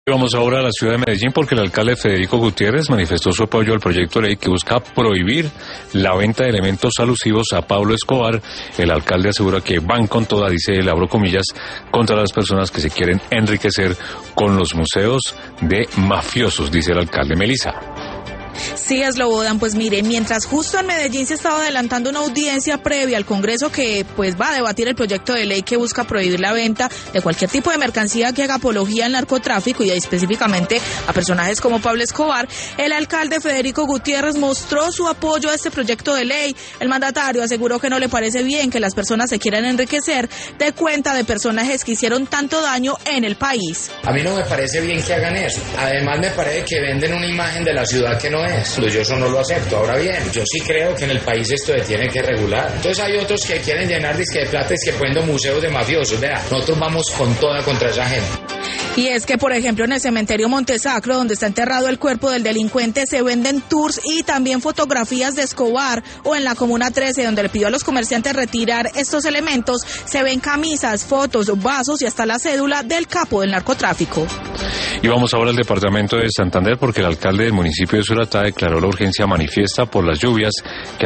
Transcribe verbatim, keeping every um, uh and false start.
Vamos ahora a la ciudad de Medellín porque el alcalde Federico Gutiérrez manifestó su apoyo al proyecto de ley que busca prohibir la venta de elementos alusivos a Pablo Escobar. El alcalde asegura que van con toda, dice, le abro comillas, contra las personas que se quieren enriquecer con los museos de mafiosos, dice el alcalde. Melissa. Sí, Slobodan, pues mire, mientras justo en Medellín se estaba adelantando una audiencia previa al Congreso que pues va a debatir el proyecto de ley que busca prohibir la venta de cualquier tipo de mercancía que haga apología al narcotráfico y específicamente a personajes como Pablo Escobar, el alcalde Federico Gutiérrez mostró su apoyo a este proyecto de ley. El mandatario aseguró que no le parece bien que las personas se quieran enriquecer de cuenta de personajes que hicieron tanto daño en el país. A mí no me parece bien que hagan eso. Además me parece que venden una imagen de la ciudad que no es. Pues yo eso no lo acepto. Ahora bien, yo sí creo que en el país esto se tiene que regular. Entonces hay otros que quieren llenar disque de plata y que poniendo museos de mafiosos. Vea, nosotros vamos con toda contra esa gente. Y es que, por ejemplo, en el cementerio Montesacro, donde está enterrado el cuerpo del delincuente, se venden tours y también fotografías de Escobar, o en la Comuna trece, donde le pidió a los comerciantes retirar estos elementos, se ven camisas, fotos, vasos y hasta la cédula del capo del narcotráfico. Y vamos ahora al departamento de Santander porque el alcalde del municipio de Suratá declaró la urgencia manifiesta por las lluvias que